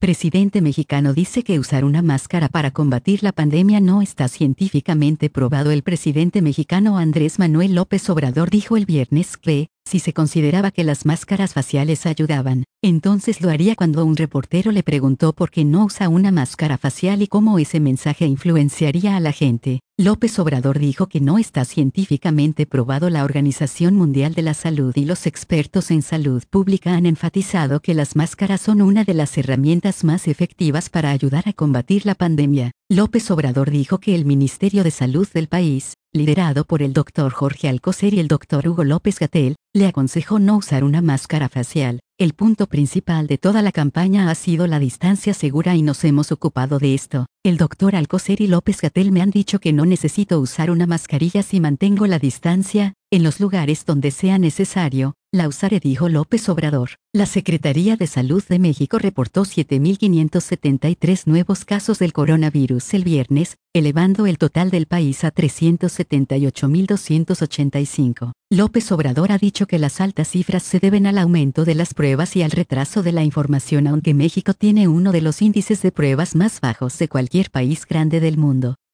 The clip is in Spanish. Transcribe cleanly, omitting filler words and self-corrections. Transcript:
Presidente mexicano dice que usar una máscara para combatir la pandemia no está científicamente probado. El presidente mexicano Andrés Manuel López Obrador dijo el viernes que, si se consideraba que las máscaras faciales ayudaban, entonces lo haría cuando un reportero le preguntó por qué no usa una máscara facial y cómo ese mensaje influenciaría a la gente. López Obrador dijo que no está científicamente probado. La Organización Mundial de la Salud y los expertos en salud pública han enfatizado que las máscaras son una de las herramientas más efectivas para ayudar a combatir la pandemia. López Obrador dijo que el Ministerio de Salud del país, liderado por el Dr. Jorge Alcocer y el Dr. Hugo López-Gatell, le aconsejó no usar una máscara facial. El punto principal de toda la campaña ha sido la distancia segura y nos hemos ocupado de esto. El Dr. Alcocer y López-Gatell me han dicho que no necesito usar una mascarilla si mantengo la distancia. En los lugares donde sea necesario, la usaré, dijo López Obrador. La Secretaría de Salud de México reportó 7.573 nuevos casos del coronavirus el viernes, elevando el total del país a 378.285. López Obrador ha dicho que las altas cifras se deben al aumento de las pruebas y al retraso de la información, aunque México tiene uno de los índices de pruebas más bajos de cualquier país grande del mundo.